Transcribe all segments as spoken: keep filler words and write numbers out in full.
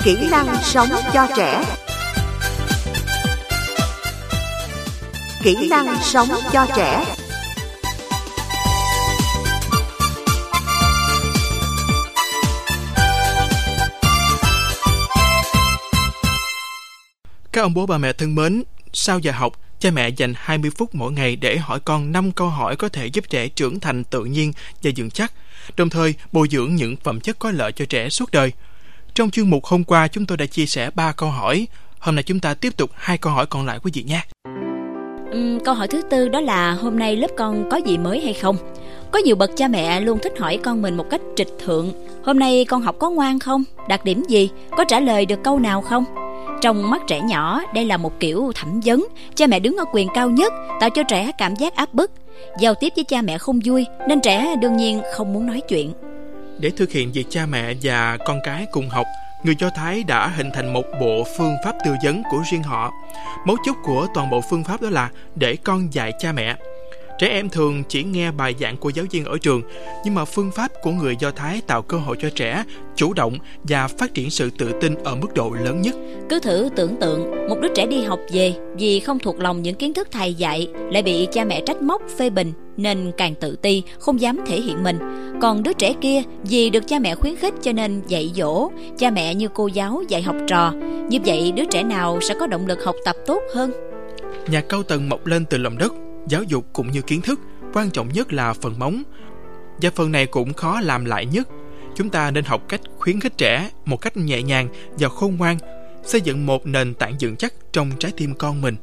Kỹ năng sống cho trẻ. Kỹ năng sống cho trẻ. Các ông bố bà mẹ thân mến, sau giờ học, cha mẹ dành hai mươi phút mỗi ngày để hỏi con năm câu hỏi có thể giúp trẻ trưởng thành tự nhiên và vững chắc, đồng thời bồi dưỡng những phẩm chất có lợi cho trẻ suốt đời. Trong chuyên mục hôm qua, chúng tôi đã chia sẻ ba câu hỏi. Hôm nay chúng ta tiếp tục hai câu hỏi còn lại quý vị nha. Uhm, câu hỏi thứ tư đó là hôm nay lớp con có gì mới hay không? Có nhiều bậc cha mẹ luôn thích hỏi con mình một cách trịch thượng. Hôm nay con học có ngoan không? Đạt điểm gì? Có trả lời được câu nào không? Trong mắt trẻ nhỏ, đây là một kiểu thẩm vấn. Cha mẹ đứng ở quyền cao nhất, tạo cho trẻ cảm giác áp bức. Giao tiếp với cha mẹ không vui, nên trẻ đương nhiên không muốn nói chuyện. Để thực hiện việc cha mẹ và con cái cùng học, người Do Thái đã hình thành một bộ phương pháp tư vấn của riêng họ. Mấu chốt của toàn bộ phương pháp đó là để con dạy cha mẹ. Trẻ em thường chỉ nghe bài giảng của giáo viên ở trường, nhưng mà phương pháp của người Do Thái tạo cơ hội cho trẻ chủ động và phát triển sự tự tin ở mức độ lớn nhất. Cứ thử tưởng tượng, một đứa trẻ đi học về vì không thuộc lòng những kiến thức thầy dạy, lại bị cha mẹ trách móc, phê bình, nên càng tự ti, không dám thể hiện mình. Còn đứa trẻ kia vì được cha mẹ khuyến khích cho nên dạy dỗ, cha mẹ như cô giáo dạy học trò. Như vậy đứa trẻ nào sẽ có động lực học tập tốt hơn? Nhà cao tầng mọc lên từ lòng đất. Giáo dục cũng như kiến thức, quan trọng nhất là phần móng. Và phần này cũng khó làm lại nhất. Chúng ta nên học cách khuyến khích trẻ một cách nhẹ nhàng và khôn ngoan, xây dựng một nền tảng vững chắc trong trái tim con mình.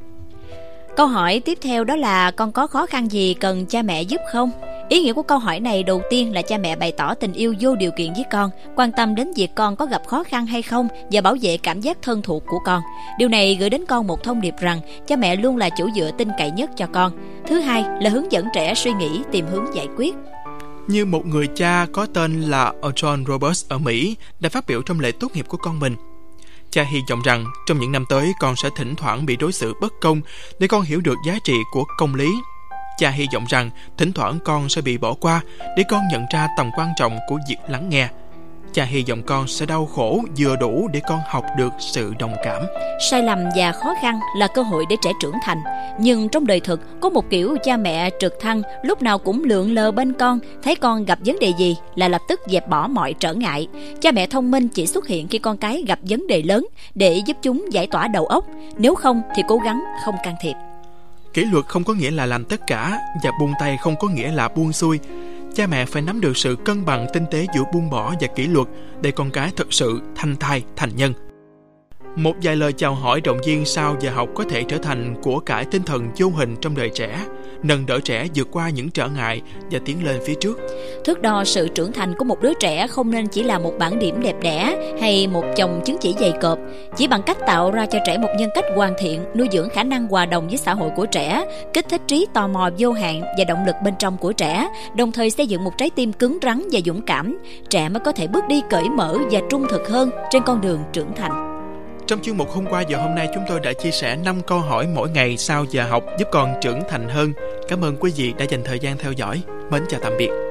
Câu hỏi tiếp theo đó là con có khó khăn gì cần cha mẹ giúp không? Ý nghĩa của câu hỏi này đầu tiên là cha mẹ bày tỏ tình yêu vô điều kiện với con, quan tâm đến việc con có gặp khó khăn hay không và bảo vệ cảm giác thân thuộc của con. Điều này gửi đến con một thông điệp rằng cha mẹ luôn là chỗ dựa tin cậy nhất cho con. Thứ hai là hướng dẫn trẻ suy nghĩ, tìm hướng giải quyết. Như một người cha có tên là John Roberts ở Mỹ đã phát biểu trong lễ tốt nghiệp của con mình. Cha hy vọng rằng trong những năm tới con sẽ thỉnh thoảng bị đối xử bất công để con hiểu được giá trị của công lý. Cha hy vọng rằng thỉnh thoảng con sẽ bị bỏ qua để con nhận ra tầm quan trọng của việc lắng nghe. Cha hy vọng con sẽ đau khổ vừa đủ để con học được sự đồng cảm. Sai lầm và khó khăn là cơ hội để trẻ trưởng thành. Nhưng trong đời thực có một kiểu cha mẹ trực thăng lúc nào cũng lượn lờ bên con, thấy con gặp vấn đề gì là lập tức dẹp bỏ mọi trở ngại. Cha mẹ thông minh chỉ xuất hiện khi con cái gặp vấn đề lớn để giúp chúng giải tỏa đầu óc. Nếu không thì cố gắng không can thiệp. Kỷ luật không có nghĩa là làm tất cả, và buông tay không có nghĩa là buông xuôi. Cha mẹ phải nắm được sự cân bằng tinh tế giữa buông bỏ và kỷ luật để con cái thực sự thành thai thành nhân. Một vài lời chào hỏi động viên sau giờ học có thể trở thành của cải tinh thần vô hình trong đời trẻ, nâng đỡ trẻ vượt qua những trở ngại và tiến lên phía trước. Thước đo sự trưởng thành của một đứa trẻ không nên chỉ là một bảng điểm đẹp đẽ hay một chồng chứng chỉ dày cộp. Chỉ bằng cách tạo ra cho trẻ một nhân cách hoàn thiện, nuôi dưỡng khả năng hòa đồng với xã hội của trẻ, kích thích trí tò mò vô hạn và động lực bên trong của trẻ, đồng thời xây dựng một trái tim cứng rắn và dũng cảm, trẻ mới có thể bước đi cởi mở và trung thực hơn trên con đường trưởng thành. Trong chuyên mục hôm qua và hôm nay, chúng tôi đã chia sẻ năm câu hỏi mỗi ngày sau giờ học giúp con trưởng thành hơn. Cảm ơn quý vị đã dành thời gian theo dõi. Mến chào tạm biệt.